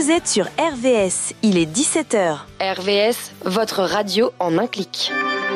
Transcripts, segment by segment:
Vous êtes sur RVS, il est 17h. RVS, votre radio en un clic.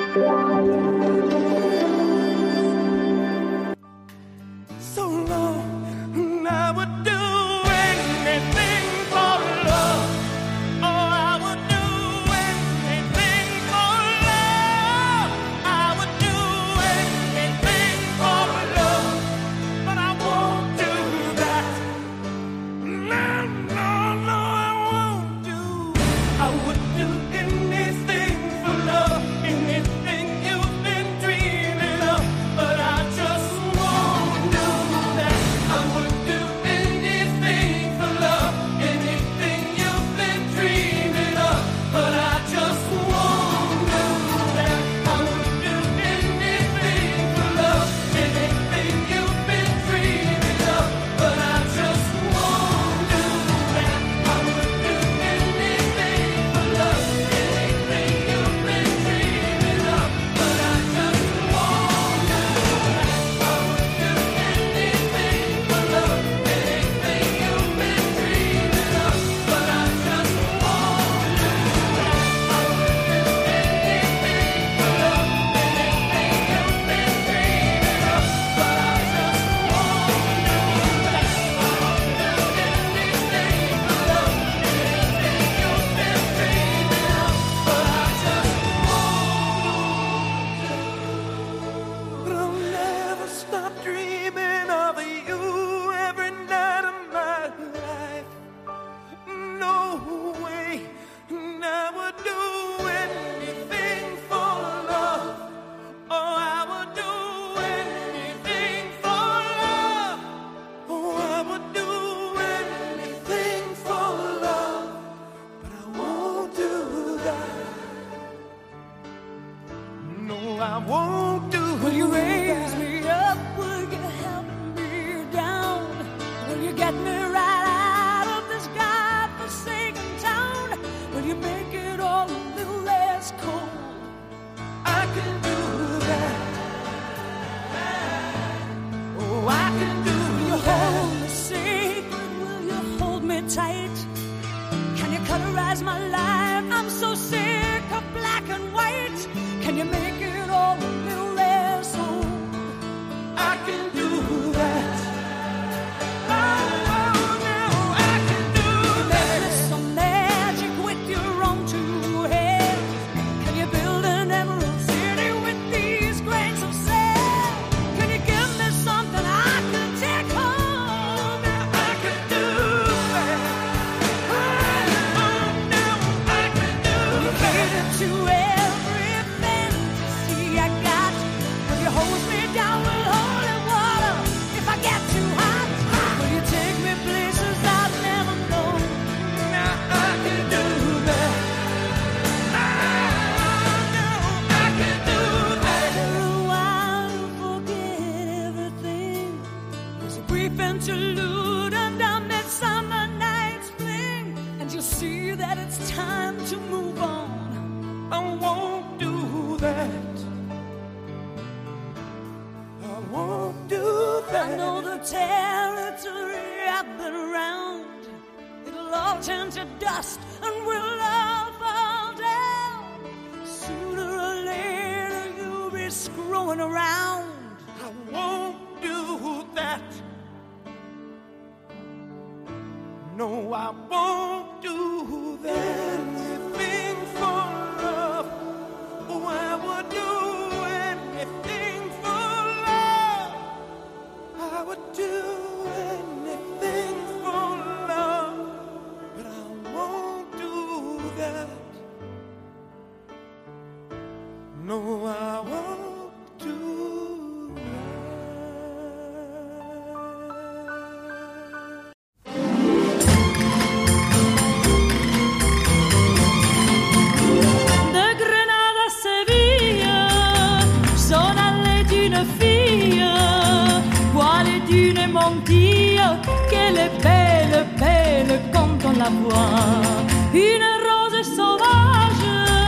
Qu'elle est belle, belle quand on la voit. Une rose sauvage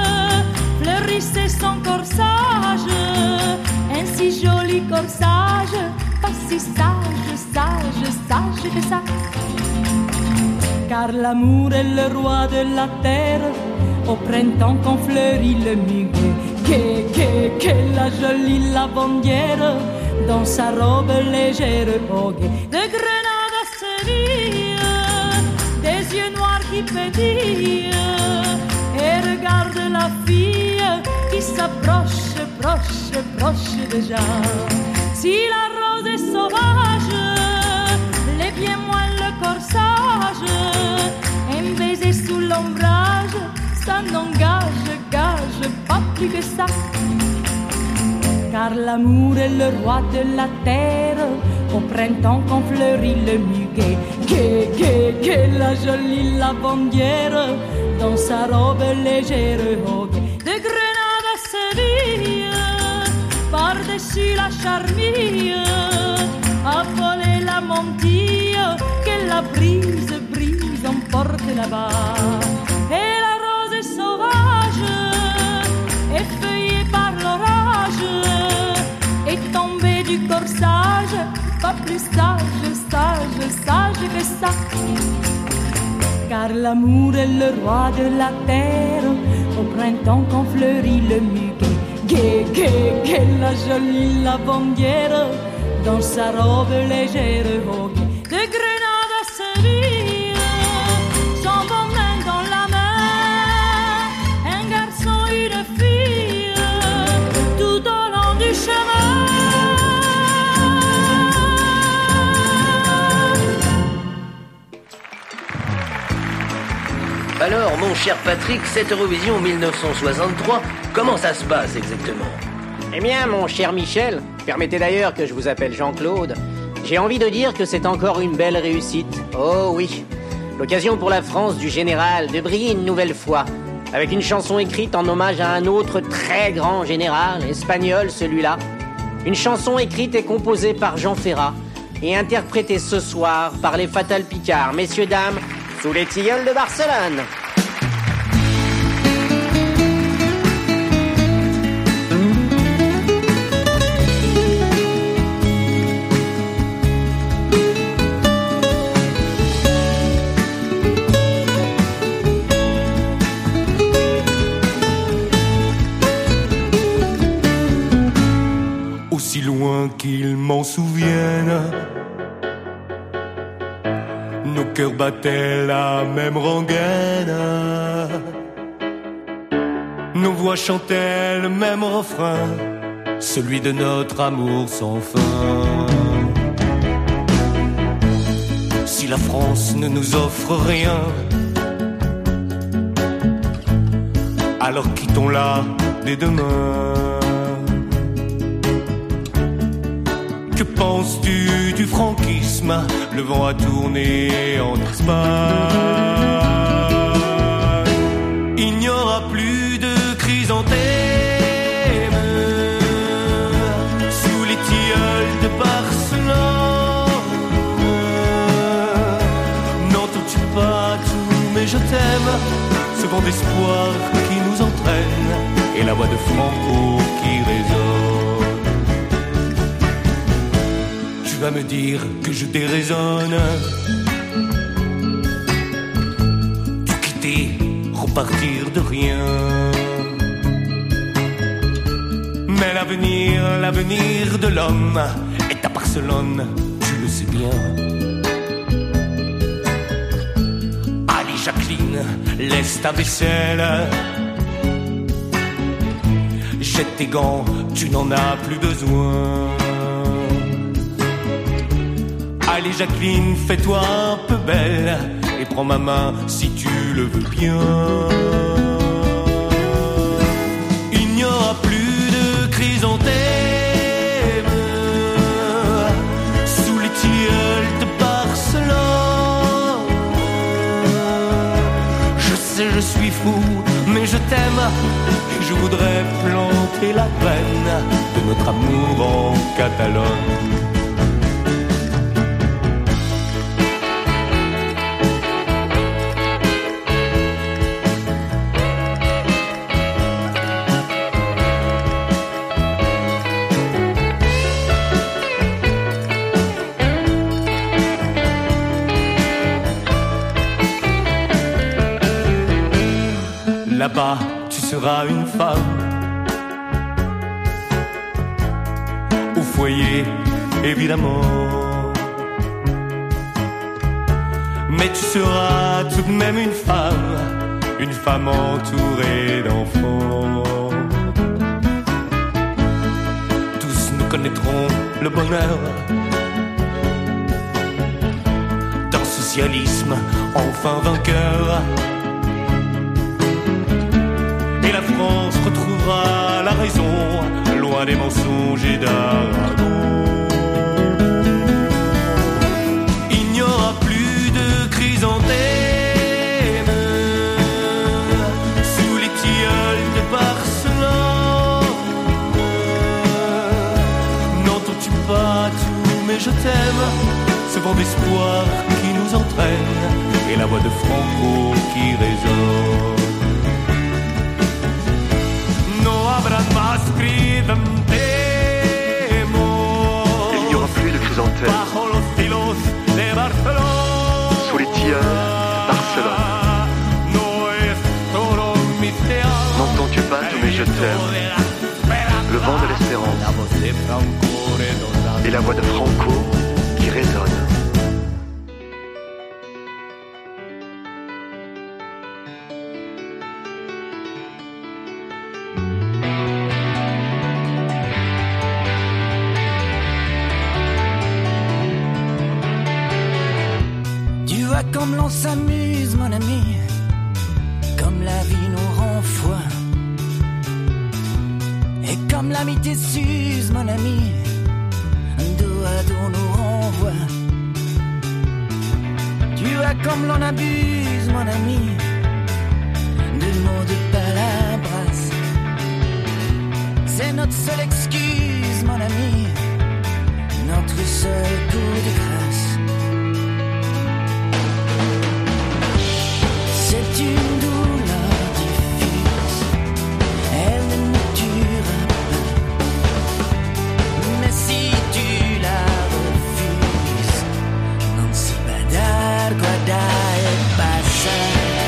fleurissait son corsage, un si joli corsage, pas si sage, sage, sage que ça. car l'amour est le roi de la terre. Au printemps quand fleurit le muguet, que la jolie lavandière, dans sa robe légère au guet. De Grenade à Séville, des yeux noirs qui pétillent, et regarde la fille qui s'approche, proche déjà. Si la rose est sauvage, les pieds moellent le corsage, un baiser sous l'ombrage, ça n'engage, gage pas plus que ça. Car l'amour est le roi de la terre, au printemps quand fleurit le muguet, que la jolie lavandière, dans sa robe légère au guet. De Grenade à Séville, par-dessus la charmille, a volé la mantille, que la brise emporte là-bas. Et la rose est sauvage, effeuillée par l'orage, est tombée du corsage, pas plus sage que ça. Car l'amour est le roi de la terre, au printemps quand fleurit le muguet, que la jolie lavandière, dans sa robe légère au guet. De Grenade à Séville, son bon main dans la main, un garçon, une fille, tout au long du chemin. Alors, mon cher Patrick, cette Eurovision 1963, comment ça se passe exactement ? Eh bien, mon cher Michel, permettez d'ailleurs que je vous appelle Jean-Claude, j'ai envie de dire que c'est encore une belle réussite. Oh oui, l'occasion pour la France du général de briller une nouvelle fois, avec une chanson écrite en hommage à un autre très grand général, espagnol celui-là. Une chanson écrite et composée par Jean Ferrat, et interprétée ce soir par les Fatal Picards. Messieurs, dames, sous les tilleuls de Barcelone. Aussi loin qu'ils m'en souviennent, nos cœurs battaient la même rengaine, nos voix chantaient le même refrain, celui de notre amour sans fin. Si la France ne nous offre rien, alors quittons-la dès demain. Que penses-tu du franquisme? Le vent a tourné en Espagne. Il n'y aura plus de chrysanthèmes sous les tilleuls de Barcelone. N'entends-tu pas tout, mais je t'aime. Ce vent d'espoir qui nous entraîne et la voix de Franco qui résonne. Tu vas me dire que je déraisonne. Tout quitter, repartir de rien. Mais l'avenir de l'homme est à Barcelone, tu le sais bien. Allez Jacqueline, laisse ta vaisselle. Jette tes gants, tu n'en as plus besoin. Allez Jacqueline, fais-toi un peu belle et prends ma main si tu le veux bien. Il n'y aura plus de chrysanthèmes sous les tilleuls de Barcelone. Je sais, je suis fou, mais je t'aime et je voudrais planter la graine de notre amour en Catalogne. Là-bas, tu seras une femme. Au foyer, évidemment. Mais tu seras tout de même une femme entourée d'enfants. Tous nous connaîtrons le bonheur d'un socialisme enfin vainqueur. Et la France retrouvera la raison, loin des mensonges et d'Aragon. Il n'y aura plus de chrysanthèmes sous les tilleuls de Barcelone. N'entends-tu pas tout, mais je t'aime, ce vent d'espoir qui nous entraîne, et la voix de Franco qui résonne. Il n'y aura plus de chrysanthèmes sous les tilleuls de Barcelone. N'entends-tu pas tout, mais je t'aime, le vent de l'espérance et la voix de Franco qui résonne. Comme l'on s'amuse, mon ami, comme la vie nous rend froid, et comme l'amitié s'use, mon ami, dos à dos nous renvoie. Tu vois comme l'on abuse, mon ami, de mots de palabras. C'est notre seule excuse, mon ami, notre seul coup de grâce. C'est une douleur diffuse, elle ne nous tuera pas. Mais si tu la refuses, non si badar guarda e passa,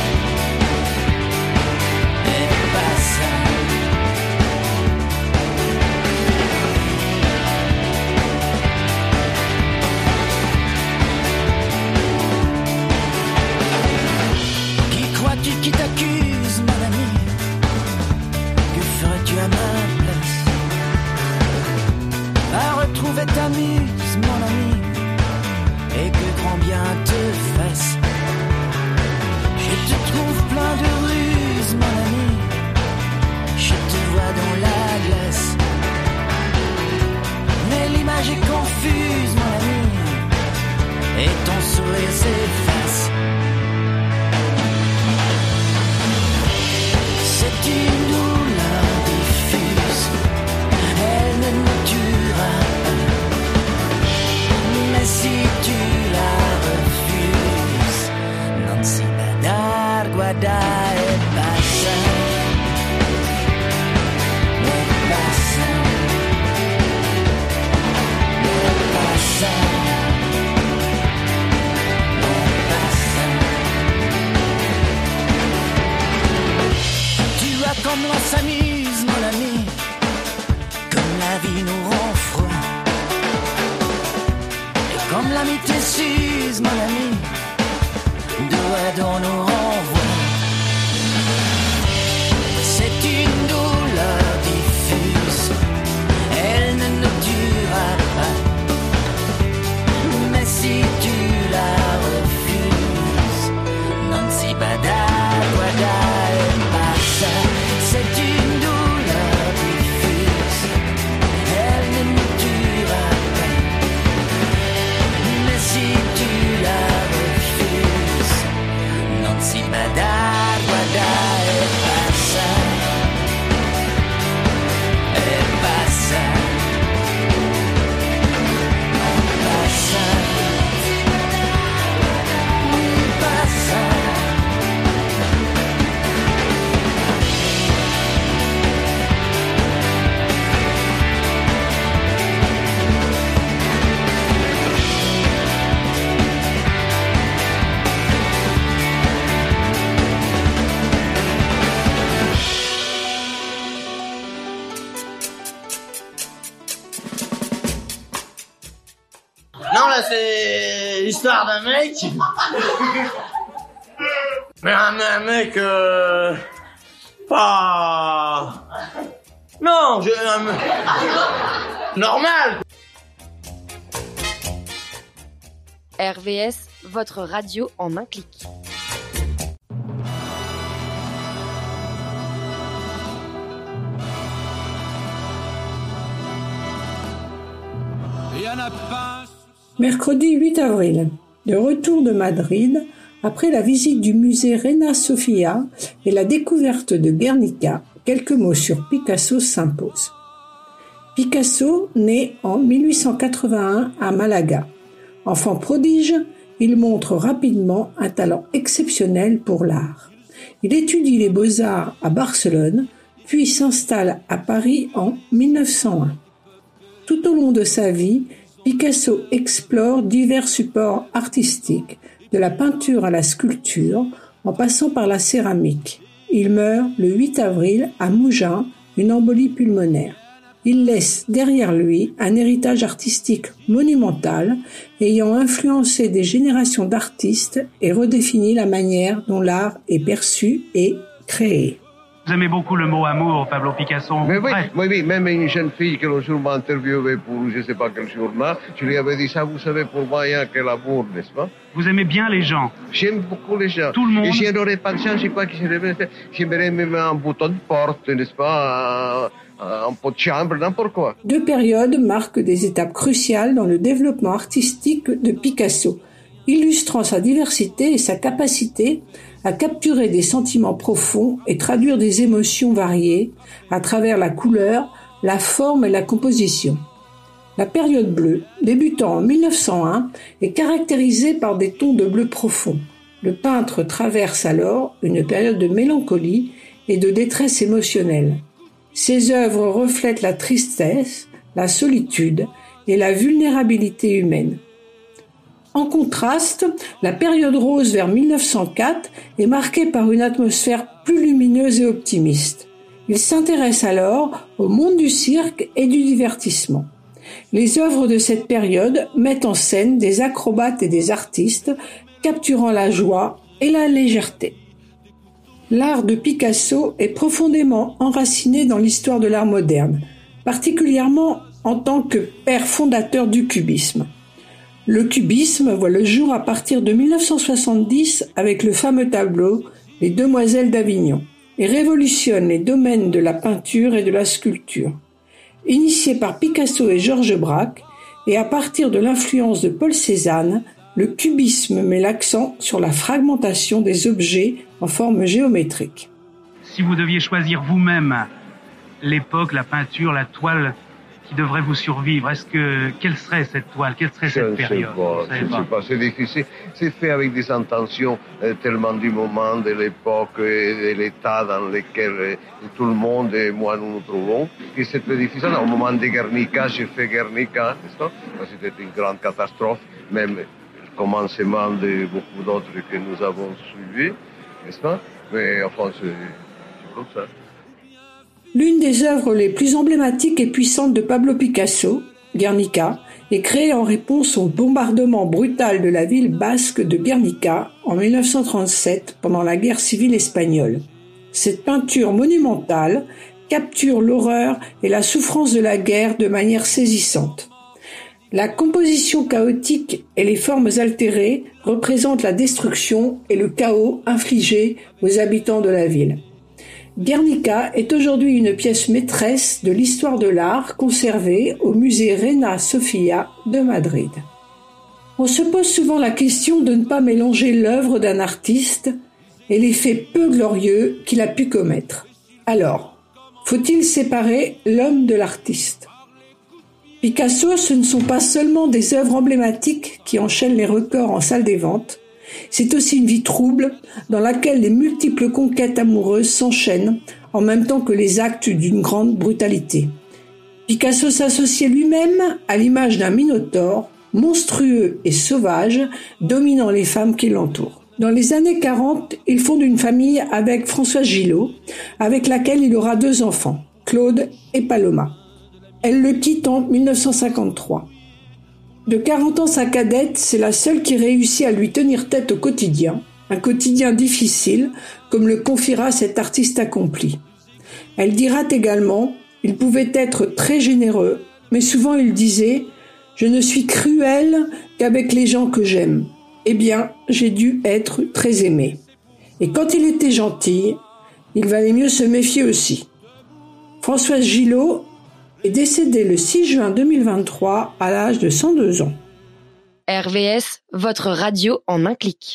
e passa. Qui t'accuse, mon ami? Que ferais-tu à ma place? À retrouver ta muse, mon ami, et que grand bien te fasse. Je te trouve plein de ruses, mon ami, je te vois dans la glace. Mais l'image est confuse, mon ami, et ton sourire s'efface. C'est une douleur diffuse, elle ne nous tuera pas. Mais si tu la refuses, non si badar guarda e passa, e passa, e passa, e passa. Comme l'on s'amuse, mon ami, comme la vie nous rend froid, et comme l'amitié s'use, mon ami, dos à dos nous renvoie. C'est une douleur diffuse, elle ne nous tuera pas. Mais si tu la refuses, non si badar guarda e passa. C'est une douleur diffuse, elle ne nous tuera pas. Mais si tu la refuses, non l'histoire d'un mec. Mais un mec, pas... Non, normal. RVS, votre radio en un clic. Mercredi 8 avril, de retour de Madrid, après la visite du musée Reina Sofia et la découverte de Guernica, quelques mots sur Picasso s'imposent. Picasso naît en 1881 à Malaga. Enfant prodige, il montre rapidement un talent exceptionnel pour l'art. Il étudie les beaux-arts à Barcelone, puis s'installe à Paris en 1901. Tout au long de sa vie, Picasso explore divers supports artistiques, de la peinture à la sculpture, en passant par la céramique. Il meurt le 8 avril à Mougins, une embolie pulmonaire. Il laisse derrière lui un héritage artistique monumental, ayant influencé des générations d'artistes et redéfini la manière dont l'art est perçu et créé. Vous aimez beaucoup le mot amour, Pablo Picasso. Mais oui, même une jeune fille que l'autre jour m'a interviewé pour je ne sais pas quel journal, je lui avais dit ça, vous savez, pour moi, il n'y a que l'amour, n'est-ce pas? Vous aimez bien les gens. J'aime beaucoup les gens. Tout le monde. Et si je n'aurais pas de chance, je sais pas qui j'aimerais même un bouton de porte, n'est-ce pas? Un pot de chambre, n'importe quoi. Deux périodes marquent des étapes cruciales dans le développement artistique de Picasso, illustrant sa diversité et sa capacité à capturer des sentiments profonds et traduire des émotions variées à travers la couleur, la forme et la composition. La période bleue, débutant en 1901, est caractérisée par des tons de bleu profond. Le peintre traverse alors une période de mélancolie et de détresse émotionnelle. Ses œuvres reflètent la tristesse, la solitude et la vulnérabilité humaine. En contraste, la période rose vers 1904 est marquée par une atmosphère plus lumineuse et optimiste. Il s'intéresse alors au monde du cirque et du divertissement. Les œuvres de cette période mettent en scène des acrobates et des artistes capturant la joie et la légèreté. L'art de Picasso est profondément enraciné dans l'histoire de l'art moderne, particulièrement en tant que père fondateur du cubisme. Le cubisme voit le jour à partir de 1970 avec le fameux tableau « Les Demoiselles d'Avignon » et révolutionne les domaines de la peinture et de la sculpture. Initié par Picasso et Georges Braque, et à partir de l'influence de Paul Cézanne, le cubisme met l'accent sur la fragmentation des objets en forme géométrique. Si vous deviez choisir vous-même l'époque, la peinture, la toile qui devrait vous survivre, quelle serait cette toile, quelle serait cette période? Je ne sais pas, c'est difficile. C'est fait avec des intentions tellement du moment, de l'époque et de l'état dans lequel tout le monde et moi nous nous trouvons, que c'est très difficile. Au moment de Guernica, j'ai fait Guernica, n'est-ce pas? C'était une grande catastrophe, même le commencement de beaucoup d'autres que nous avons suivis, n'est-ce pas? Mais enfin, c'est comme ça. L'une des œuvres les plus emblématiques et puissantes de Pablo Picasso, Guernica, est créée en réponse au bombardement brutal de la ville basque de Guernica en 1937 pendant la guerre civile espagnole. Cette peinture monumentale capture l'horreur et la souffrance de la guerre de manière saisissante. La composition chaotique et les formes altérées représentent la destruction et le chaos infligé aux habitants de la ville. Guernica est aujourd'hui une pièce maîtresse de l'histoire de l'art conservée au musée Reina Sofia de Madrid. On se pose souvent la question de ne pas mélanger l'œuvre d'un artiste et les faits peu glorieux qu'il a pu commettre. Alors, faut-il séparer l'homme de l'artiste ? Picasso, ce ne sont pas seulement des œuvres emblématiques qui enchaînent les records en salle des ventes, c'est aussi une vie trouble dans laquelle les multiples conquêtes amoureuses s'enchaînent en même temps que les actes d'une grande brutalité. Picasso s'associait lui-même à l'image d'un minotaure, monstrueux et sauvage, dominant les femmes qui l'entourent. Dans les années 40, il fonde une famille avec Françoise Gillot, avec laquelle il aura 2 enfants, Claude et Paloma. Elle le quitte en 1953. De 40 ans, sa cadette, c'est la seule qui réussit à lui tenir tête au quotidien. Un quotidien difficile, comme le confiera cet artiste accompli. Elle dira également, il pouvait être très généreux, mais souvent il disait « Je ne suis cruel qu'avec les gens que j'aime. Eh bien, j'ai dû être très aimé. » Et quand il était gentil, il valait mieux se méfier aussi. Françoise Gillot est décédée le 6 juin 2023 à l'âge de 102 ans. RVS, votre radio en un clic.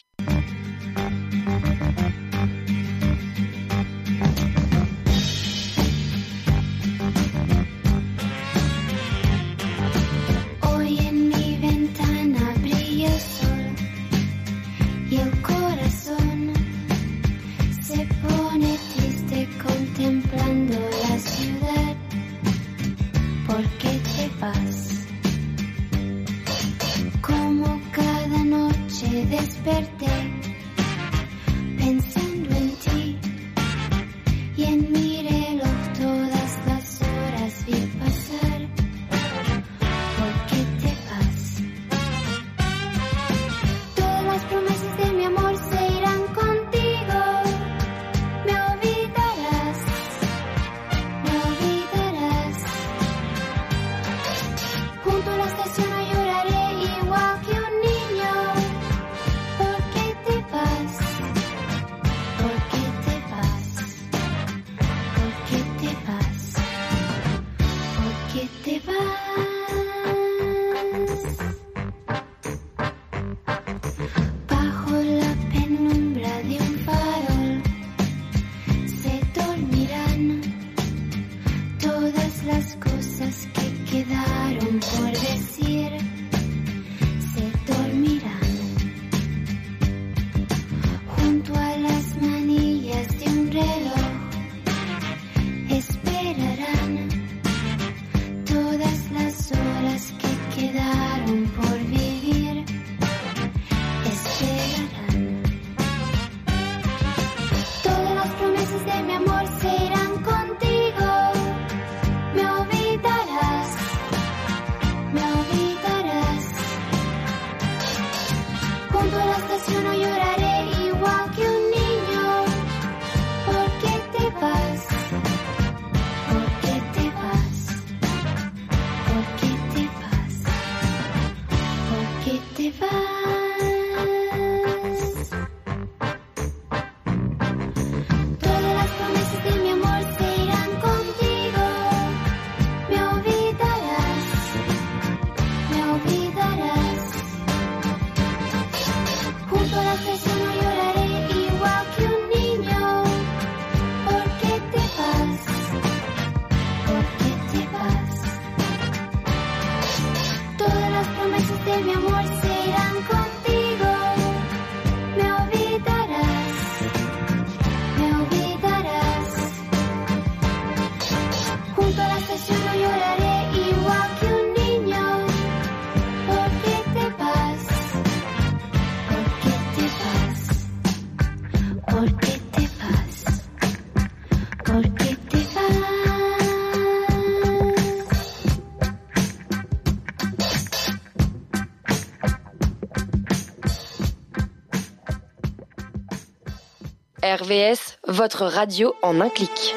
Hoy en mi ventana brilla el sol y el corazón se pone triste contemplando la ciudad. ¿Por qué te vas? Como cada noche desperté pensando en ti y en mi reloj todas las horas vi pasar. ¿Por qué te vas? Todas las promesas de mi amor se irán contigo. Me olvidarás, me olvidarás. Junto a la estación no lloraré igual que un niño. ¿Por qué te vas? ¿Por qué te vas? ¿Por qué te vas? ¿Por qué te vas? Bajo la penumbra de un farol se dormirán todas las cosas que quedaron por decir. Se dormirán junto a las manillas de un reloj. Esperarán todas las horas que quedaron por vivir. Esperarán. Todas las promesas de mi amor se irán contigo. Me olvidarás, me olvidarás. Junto a la estación no lloraré igual que un niño. ¿Por qué te vas? ¿Por qué te vas? ¿Por qué te vas? ¿Por qué te vas? Todas las promesas de mi amor se irán contigo. Me olvidarás, me olvidarás. Junto a la estación no lloraré igual que un niño. ¿Por qué te vas? ¿Por qué te vas? Todas las promesas de mi amor se irán contigo. Me olvidarás, me olvidarás. Junto a la estación no lloraré igual que un niño. ¿Por qué te vas? ¿Por qué te vas? ¿Por qué te vas? ¿Por qué te vas? RVS, votre radio en un clic.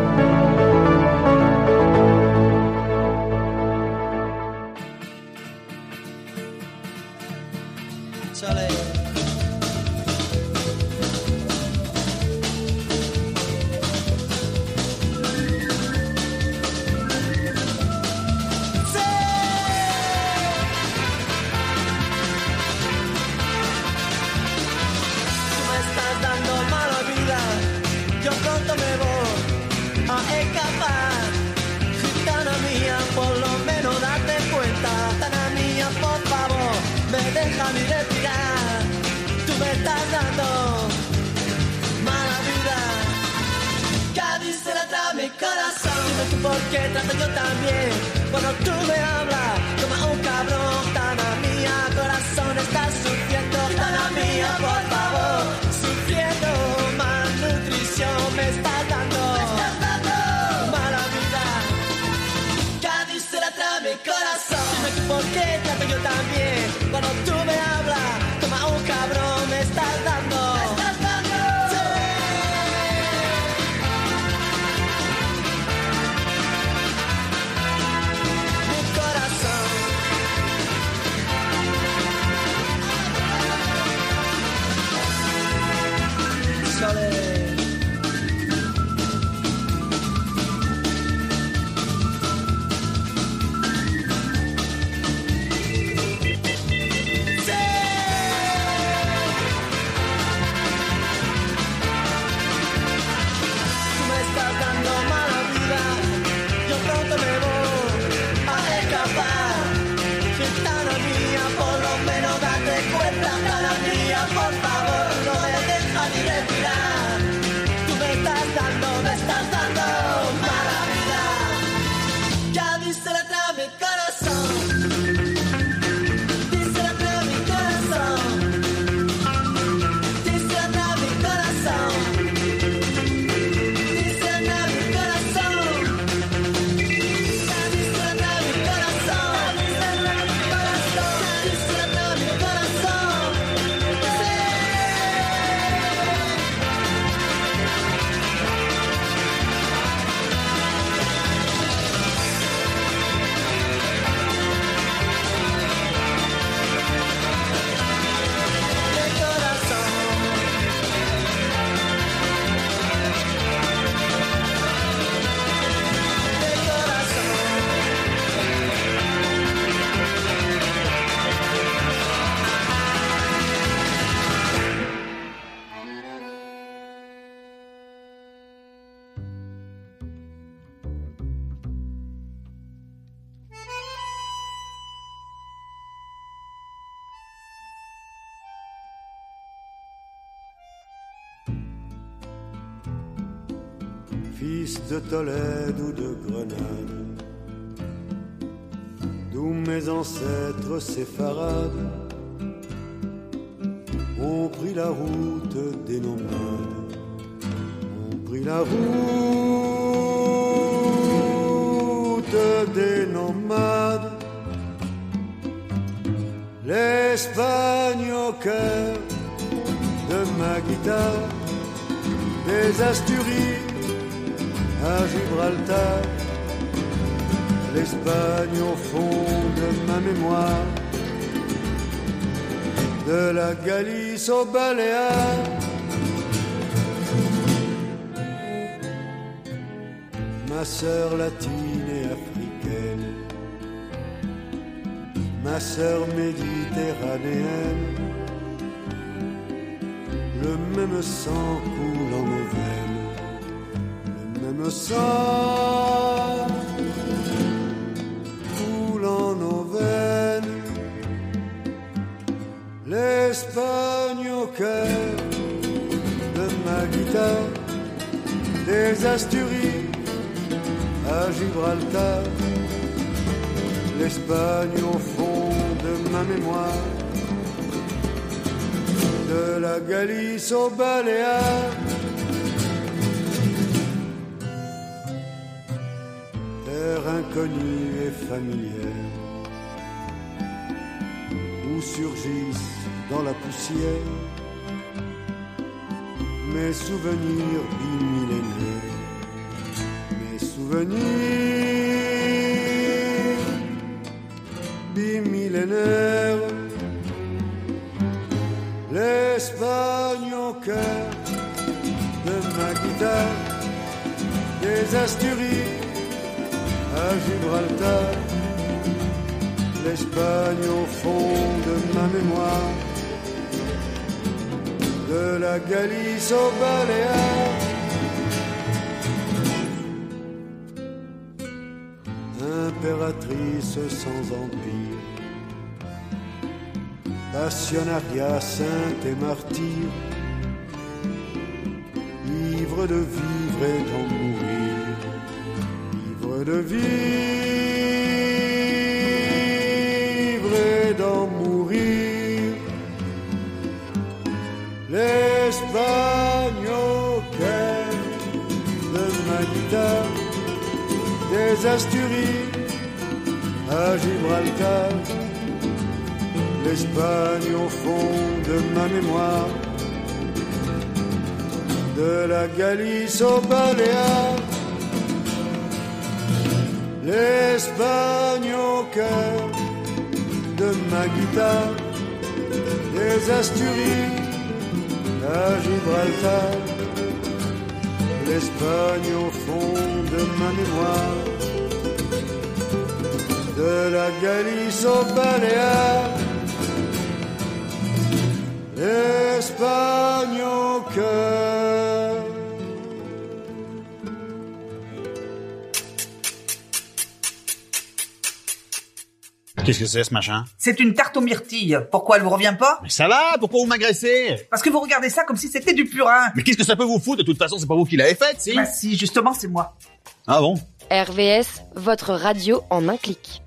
Tú me estás dando mala vida, yo pronto me voy a escapar. Gitana mía, por lo menos date cuenta. Gitana mía, por favor, me deja mi respirar. Tú me estás dando mala vida. Cádiz se la trae mi corazón. Dime tú por qué trato yo también. Cuando tú me hablas como un cabrón. Gitana mía, corazón, estás sufriendo. Gitana mía, por favor, sufriendo. Malnutrición me estás dando mala vida. Cádiz se la trae mi corazón. Dime tú por qué te trato yo también. Cuando tú me hablas, toma un cabrón, me estás dando. Por favor, no me dejas ni respirar. Tú me estás dando mala vida. Ya dice la trama mi corazón. Dice la trama mi corazón. Dice la trama mi corazón. Dice la trama mi corazón. Dice la trama mi corazón. Dice la trama mi corazón. Dice la trama mi corazón. Fils de Tolède ou de Grenade, d'où mes ancêtres séfarades ont pris la route des nomades, ont pris la route des nomades. L'Espagne au cœur de ma guitare, des Asturies à Gibraltar, l'Espagne au fond de ma mémoire, de la Galice aux Baléares. Ma sœur latine et africaine, ma sœur méditerranéenne, le même sang coule en nos veines. Me sang coule en nos veines. L'Espagne au cœur de ma guitare, des Asturies à Gibraltar, l'Espagne au fond de ma mémoire, de la Galice aux Baléares. Inconnue et familière, où surgissent dans la poussière mes souvenirs bimillénaires, mes souvenirs bimillénaires. L'Espagne au cœur de ma guitare, des Asturies à Gibraltar, l'Espagne au fond de ma mémoire, de la Galice aux Baléares. Impératrice sans empire, passionnariat sainte et martyr, ivre de vivre et d'en mourir, ivre de vivre et d'en mourir. L'Espagne au cœur de ma guitare, des Asturies à Gibraltar, l'Espagne au fond de ma mémoire, de la Galice aux Baléares, l'Espagne au cœur de ma guitare, des Asturies à Gibraltar, l'Espagne au fond de ma mémoire, de la Galice aux Baléares, l'Espagne au cœur. Qu'est-ce que c'est ce machin? C'est une tarte aux myrtilles. Pourquoi elle vous revient pas? Mais ça va, pourquoi vous m'agressez? Parce que vous regardez ça comme si c'était du purin. Mais qu'est-ce que ça peut vous foutre? De toute façon, c'est pas vous qui l'avez faite, si? Bah si, justement, c'est moi. Ah bon? RVS, votre radio en un clic.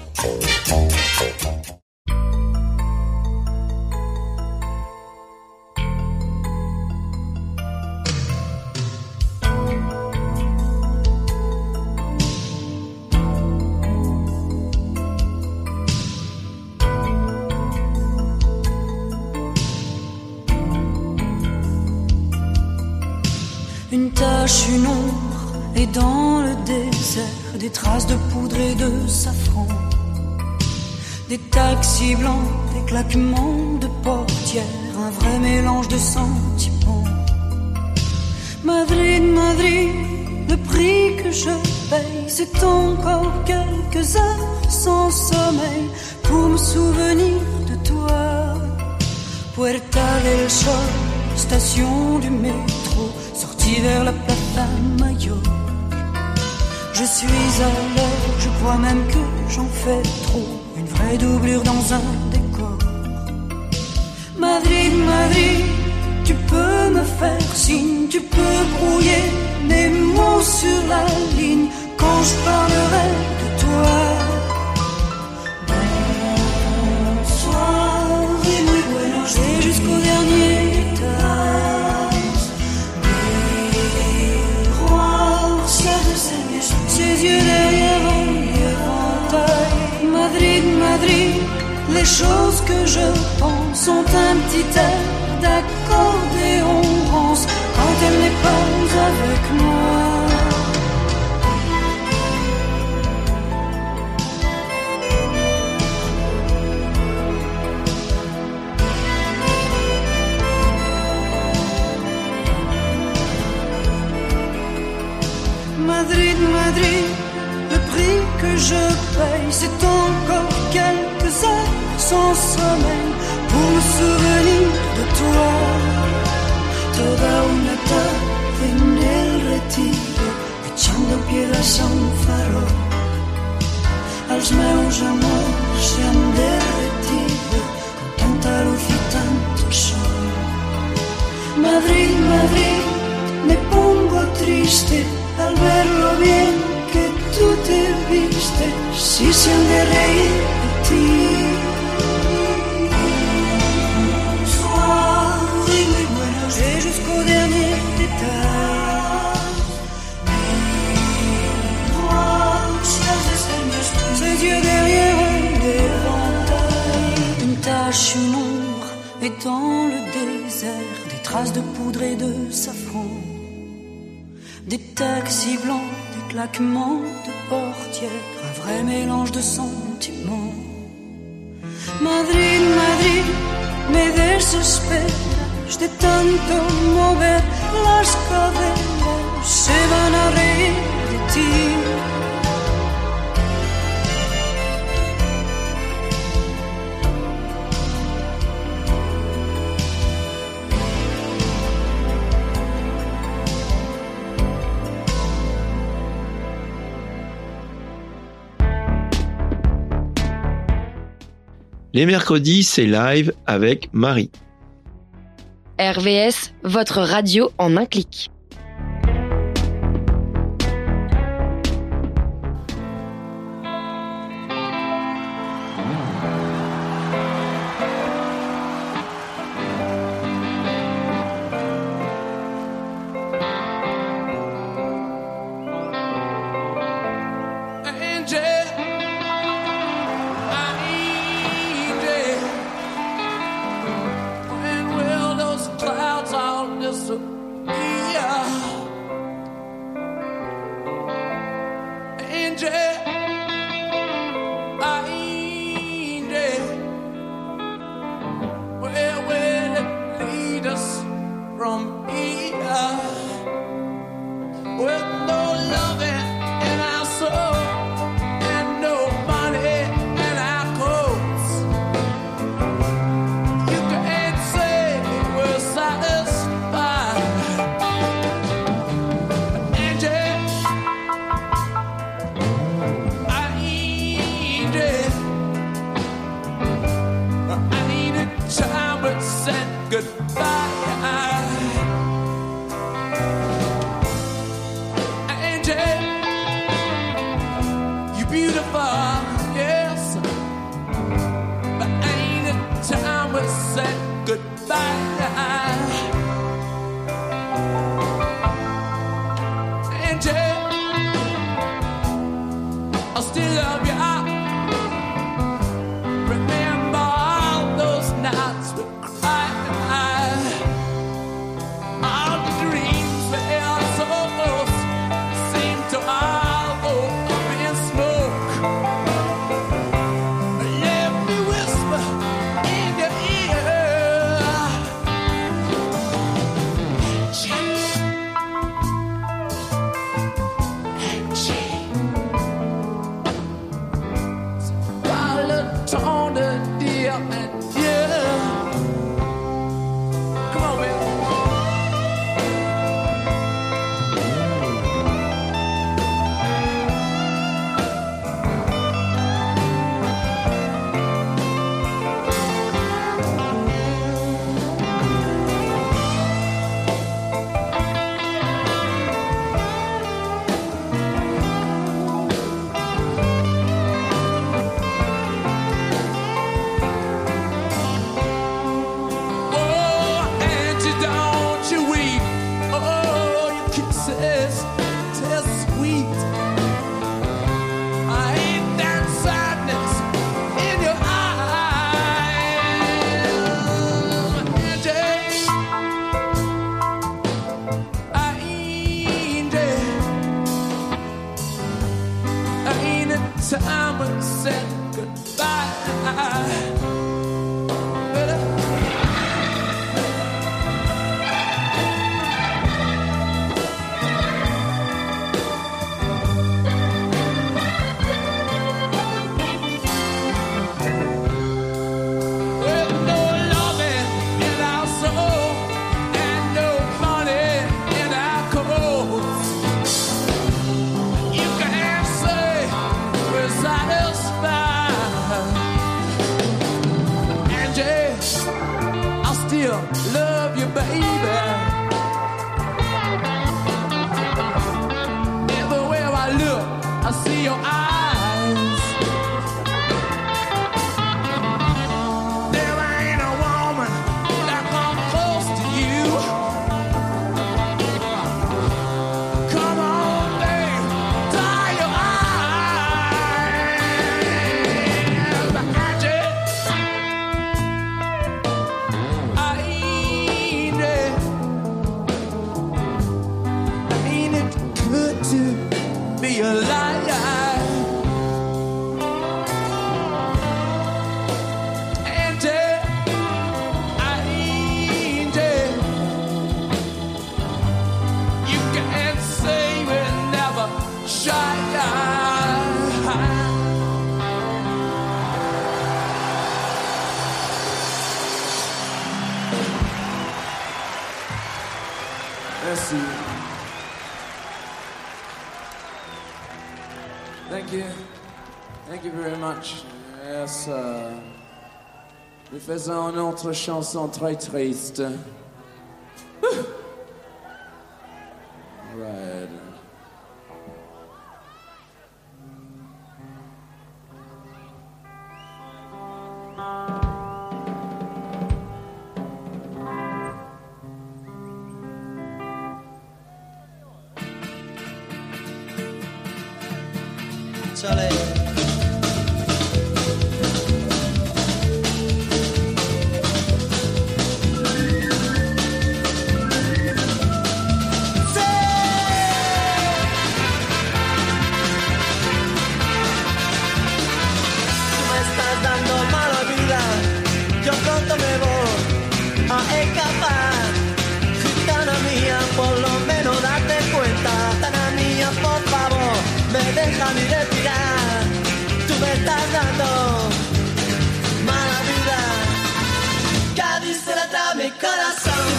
Une tache, une ombre, et dans le désert, des traces de poudre et de safran. Des taxis blancs, des claquements de portières, un vrai mélange de sentiments. Madrid, Madrid, le prix que je paye, c'est encore quelques heures sans sommeil pour me souvenir de toi. Puerta del Sol, station du métro, sortie vers la Plaza Mayor. Je suis à l'heure, je crois même que j'en fais trop, une vraie doublure dans un décor. Madrid, Madrid, tu peux me faire signe, tu peux brouiller mes mots sur la ligne quand je parlerai de toi. Bonsoir et muy buenos, et jusqu'au dernier étage. Miroir, ciel de ses yeux derrière un éventail. Madrid, Madrid, les choses que je pense sont un petit air d'accordéon rance quand elle n'est pas avec moi. Madrid, Madrid, le prix que je paye, c'est encore quelques heures sans sommeil pour me souvenir de toi. Toda una tarde en el retiro, echando piedras a un faro. Els meus amors se han derretido con tanta luz y tanto sol. Madrid, Madrid, me pongo triste al ver lo bien que tú te vistes, si se han de reír de ti. Bonsoir et muy buenos, et jusqu'au dernier étage. Miroir, ciel de ses yeux derrière un éventail. Une tache, une ombre, et dans le désert, des traces de poudre et de safran. Des taxis blancs, des claquements de portières, un vrai mélange de sentiments. Madrid, Madrid, me desesperas de tanto mover las caderas, se van a reír de ti. Les mercredis, c'est live avec Marie. RVS, votre radio en un clic. from here. With no loving in our soul and no money in our coats, you can't say we're satisfied. Angie, I need it. I needed time but said goodbye. Beautiful, yes, but ain't it time we said goodbye? Angie, I still love you. Remember all those nights we cried. All the dreams we held so close seem to all go up in smoke. Let me whisper in your ear. While the tone of dear and dear. Come on, baby. Oh, Angie, don't you weep. Oh, your kisses taste sweet. I hate that sadness in your eyes. Angie, ain't it time we said goodbye? With no loving in our soul and no money in our coats, you can't say we're satisfied. Angie, I still love you, baby. Everywhere I look, I see your eyes. There ain't a woman that comes close to you. Come on, babe, dry your eyes. Angie, ain't it good to be alive? You can't say we never shy. Merci. Thank you. Thank you very much. Yes, nous faisons une autre chanson très triste. Right. Soleil. Yo pronto me voy a escapar,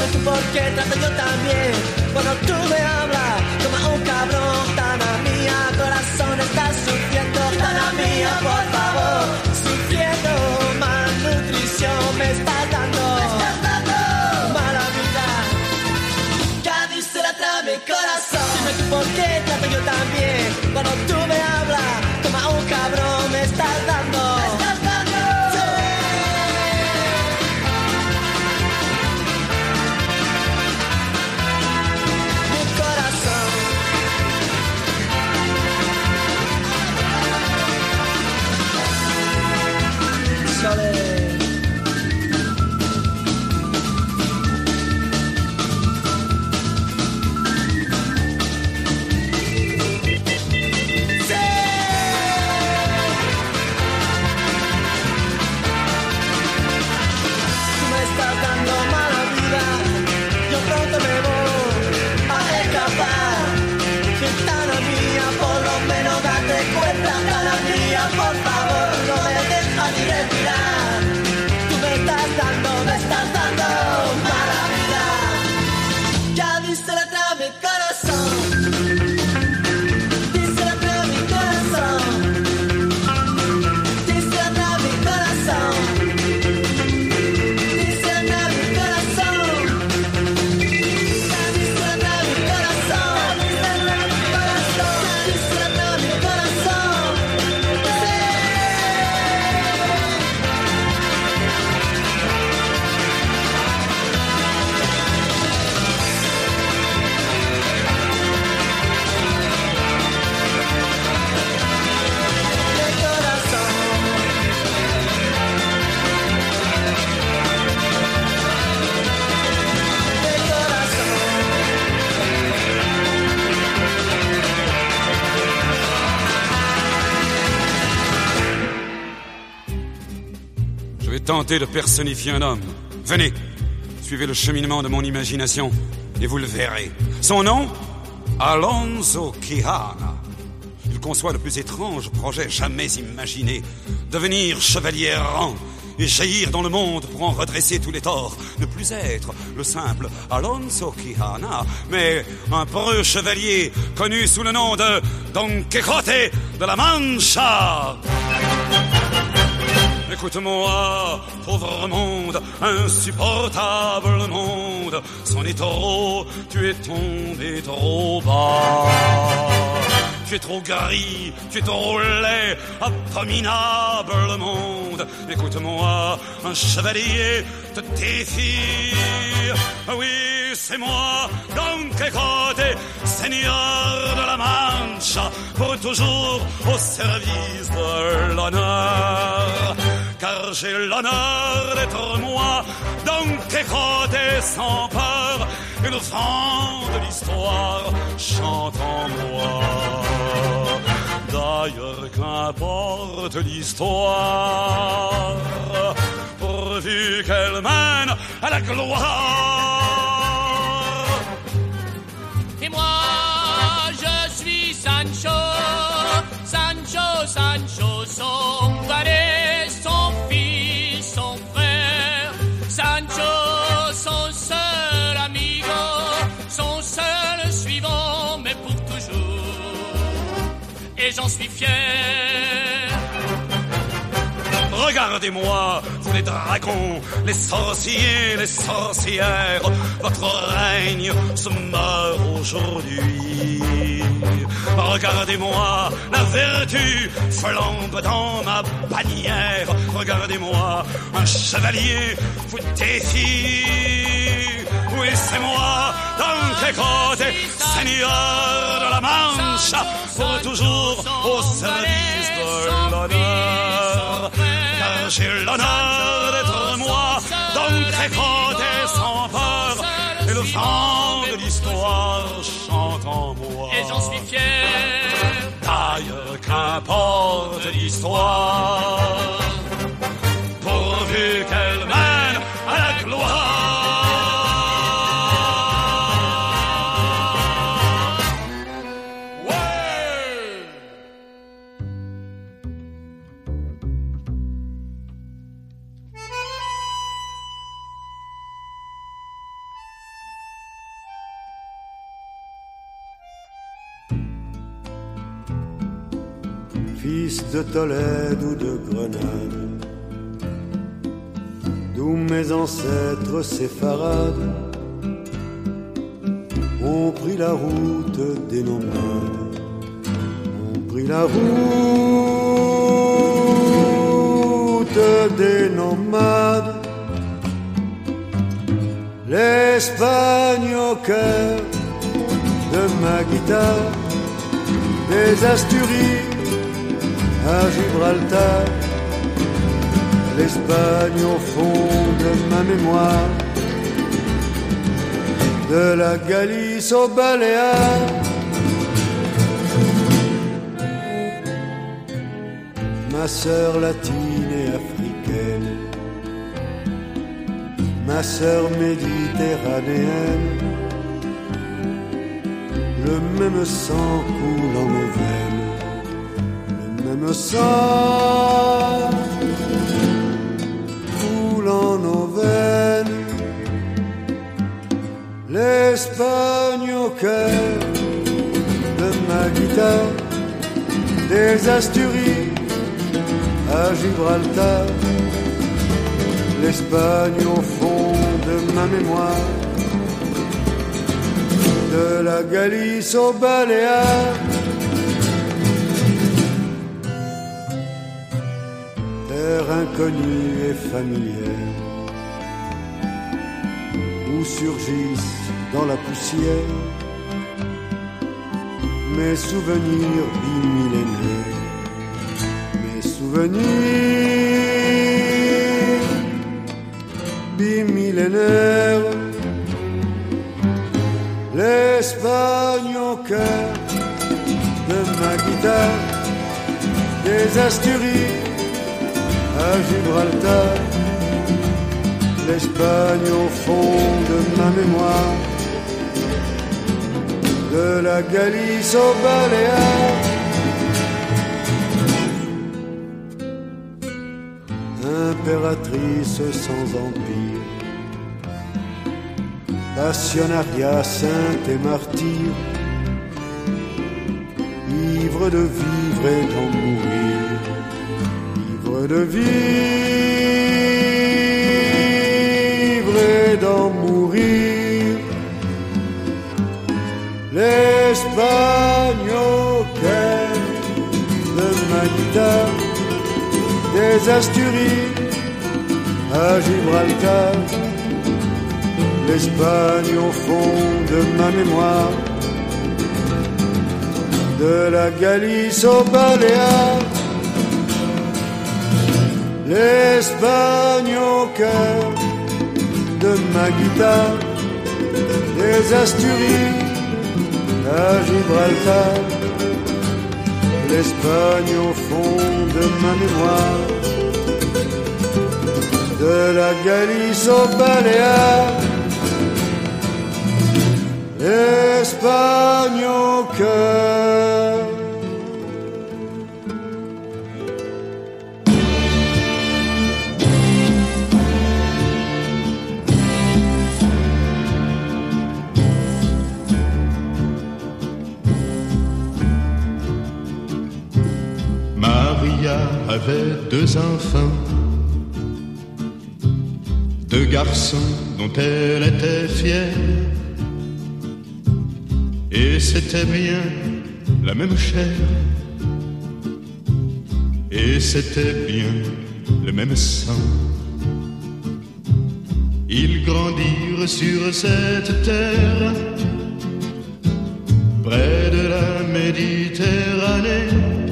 Dime tú por qué trato yo también cuando tú me hablas como un cabrón. Tana mía, corazón está sufriendo. Tana mía, por favor, sufriendo. Malnutrición me estás dando. Mala vida, ya dice la trama mi corazón. Dime tú por qué trato yo también cuando tú me hablas como un cabrón. Me estás dando. Por favor, no me dejas ni respirar. Tú me estás dando mala vida. Ya diste la trama mi corazón. Diste la trama mi corazón. Diste la trama mi corazón. Diste la trama mi corazón. Ya diste la trama mi corazón. Diste la trama mi corazón. Ya diste la trama mi corazón. Je vais tenter de personnifier un homme. Venez, suivez le cheminement de mon imagination et vous le verrez. Son nom, Alonso Quijana. Il conçoit le plus étrange projet jamais imaginé. Devenir chevalier errant et jaillir dans le monde pour en redresser tous les torts. Ne plus être le simple Alonso Quijana, mais un preux chevalier connu sous le nom de Don Quixote de la Mancha. Écoute-moi, pauvre monde, insupportable monde. C'en est trop, tu es tombé trop bas. Tu es trop gris, tu es trop laid, abominable monde. Écoute-moi, un chevalier te défie. Oui, c'est moi, Don Quixote, seigneur de la Mancha, pour toujours au service de l'honneur. Car j'ai l'honneur d'être moi, Don Quixote sans peur, et le vent de l'histoire chante en moi. D'ailleurs, qu'importe l'histoire, pourvu qu'elle mène à la gloire. Et moi, je suis Sancho, Sancho, Sancho, son valet, son fils, son frère. Sancho, son seul amigo, son seul suivant, mais pour toujours. Et j'en suis fier. Regardez-moi, vous les dragons, les sorciers, les sorcières, votre règne se meurt aujourd'hui. Regardez-moi, la vertu flambe dans ma bannière. Regardez-moi, un chevalier vous défie. Oui, c'est moi, Don Quixote, seigneur de la Mancha, pour toujours au service de l'honneur. Car j'ai l'honneur d'être moi, Don Quixote sans peur, et le vent de l'histoire chante en moi. Et j'en suis fier. D'ailleurs, qu'importe l'histoire, pourvu qu'elle mène à la gloire. fils de Tolède ou de Grenade, d'où mes ancêtres séfarades ont pris la route des nomades, ont pris la route des nomades. L'Espagne au cœur de ma guitare, des Asturies à Gibraltar, l'Espagne au fond de ma mémoire, de la Galice aux Baléares. Ma sœur latine et africaine, ma sœur méditerranéenne, le même sang coule en nos veines, le même sang coule en nos veines. L'Espagne au cœur de ma guitare, des Asturies à Gibraltar, l'Espagne au fond de ma mémoire, de la Galice aux Baléares. Terre inconnue et familière, où surgissent dans la poussière mes souvenirs bimillénaires, mes souvenirs bimillénaires. L'Espagne au cœur de ma guitare, des Asturies à Gibraltar, l'Espagne au fond de ma mémoire, de la Galice aux Baléares. Impératrice sans empire, passionnariat sainte et martyr, ivre de vivre et d'en mourir, ivre de vivre et d'en mourir. L'Espagne au cœur de ma guitare, des Asturies à Gibraltar, l'Espagne au fond de ma mémoire, de la Galice aux Baléares. L'Espagne au cœur de ma guitare, des Asturies à Gibraltar, l'Espagne au fond de ma mémoire, de la Galice aux Baléares. L'Espagne au cœur. Maria avait 2 enfants, 2 garçons dont elle était fière. Et c'était bien la même chair, et c'était bien le même sang. Ils grandirent sur cette terre, près de la Méditerranée.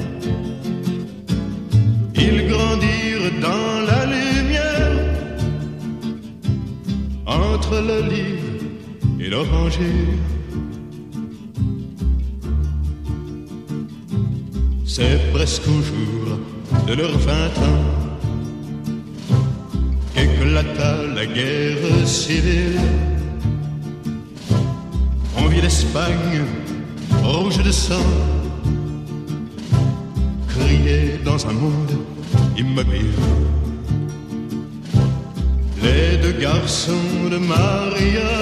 Ils grandirent dans la lumière, entre l'olive et l'oranger. C'est presque au jour de leurs 20 ans qu'éclata la guerre civile. On vit l'Espagne rouge de sang, crier dans un monde immobile. Les 2 garçons de Maria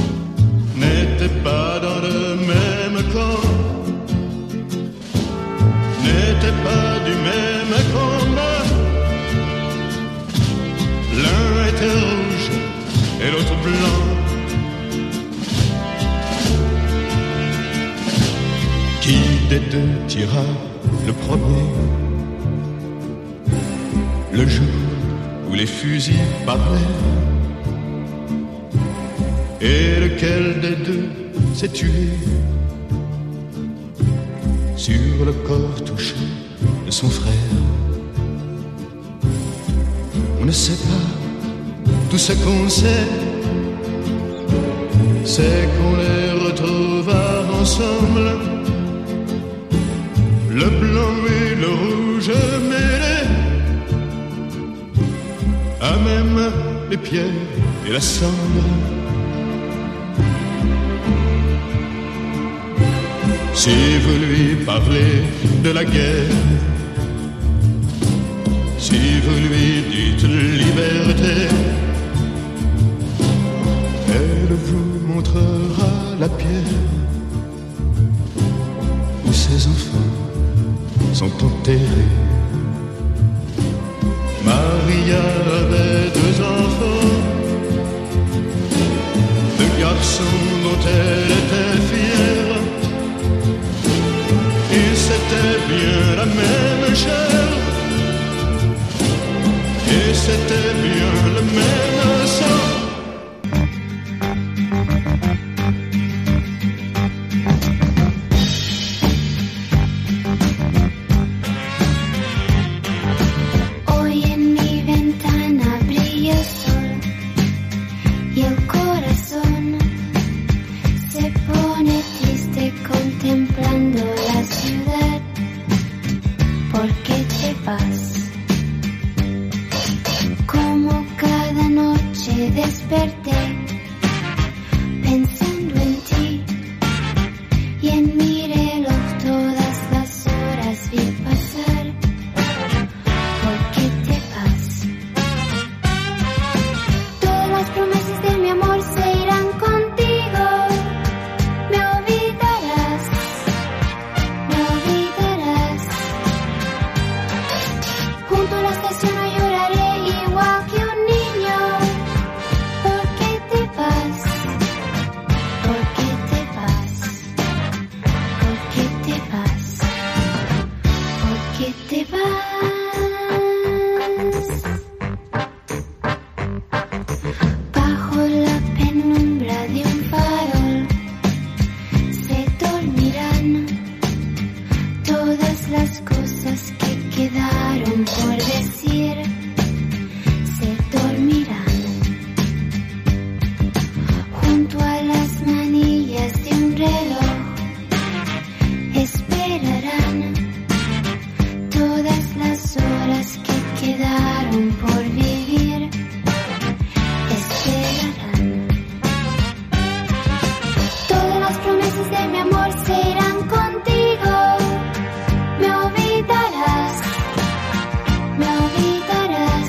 n'étaient pas dans le même camp. blanc. Qui des deux tira le premier? Le jour où les fusils parlaient. Et lequel des deux s'est tué sur le corps touché de son frère? On ne sait pas. Tout ce qu'on sait, c'est qu'on les retrouva ensemble, le blanc et le rouge mêlés, à même les pierres et la cendre. Si vous lui parlez de la guerre, si vous lui dites liberté, elle vous montrera la pierre où ses enfants sont enterrés. Maria avait 2 enfants, 2 garçons dont elle était fière. Et c'était bien la même chair, et c'était bien le même sang. Hoy en mi ventana brilla el sol y el corazón se pone triste contemplando la ciudad. ¿Por qué te vas? Como cada noche desperté pensando en ti y en mi reloj todas las horas vi pasar. ¿Por qué te vas? Todas las promesas de mi amor se irán contigo. Me olvidarás, me olvidarás. Junto a la estación no lloraré igual que un niño. ¿Por qué te vas? ¿Por qué te vas? ¿Por qué te vas? ¿Por qué te vas? Bajo la penumbra de un farol se dormirán todas las cosas que quedaron por decir. Se dormirán junto a las manillas de un reloj. Esperarán todas las horas que quedaron por vivir. Esperarán. Todas las promesas de mi amor se irán contigo. Me olvidarás, me olvidarás.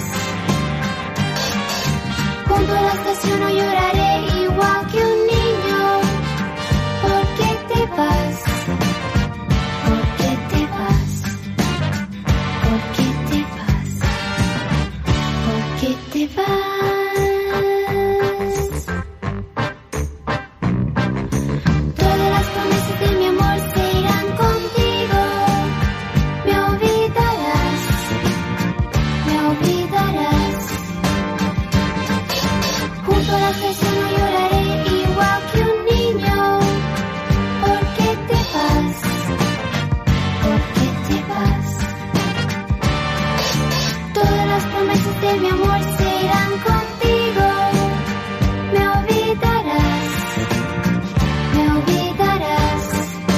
Junto a la estación no lloraré igual que un niño. ¿Por qué te vas? ¿Por qué te vas? ¿Por qué te vas? ¿Por qué te vas? Todas las promesas de mi amor se irán contigo. Me olvidarás, me olvidarás. Junto a la estación no lloraré igual que un niño. ¿Por qué te vas? ¿Por qué te vas? Todas las promesas de mi amor se irán contigo. Me olvidarás, me olvidarás.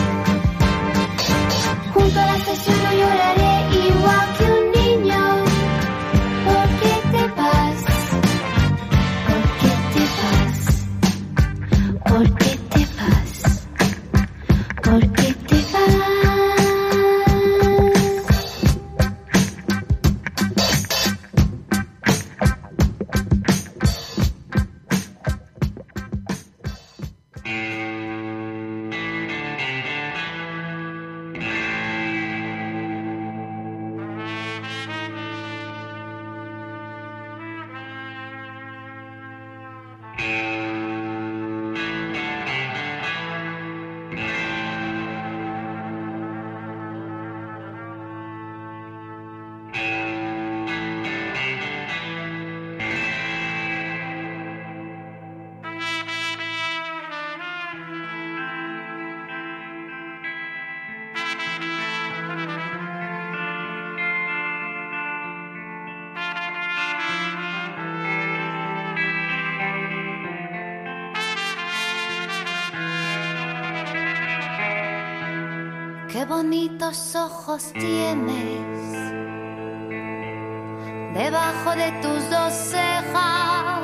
Junto a la estación no lloraré igual que un niño. ¿Por qué te vas? ¿Por qué te vas? ¿Por qué te vas? ¿Por qué te vas? Qué bonitos ojos tienes debajo de tus dos cejas,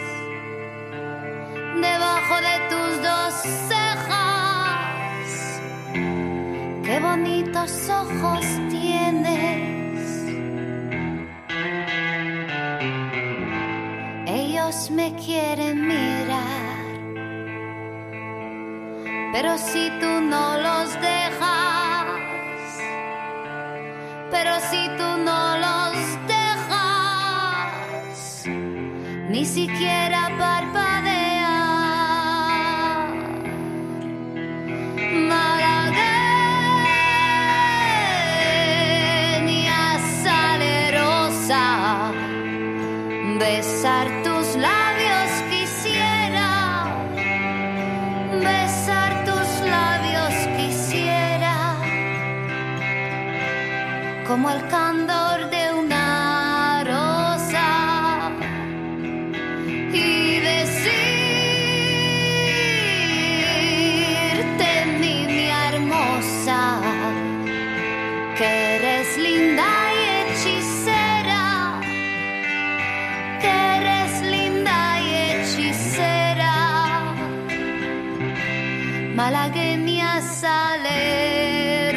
debajo de tus dos cejas. Qué bonitos ojos tienes. Ellos me quieren mirar, pero si tú no los dejas, pero si tú no los dejas, ni siquiera parpadear. Malagueña salerosa, besar tus labios quisiera, besar tus labios quisiera, como el candor de una rosa, y decirte, niña hermosa, que eres linda y hechicera, que eres linda y hechicera, malagueña salerosa.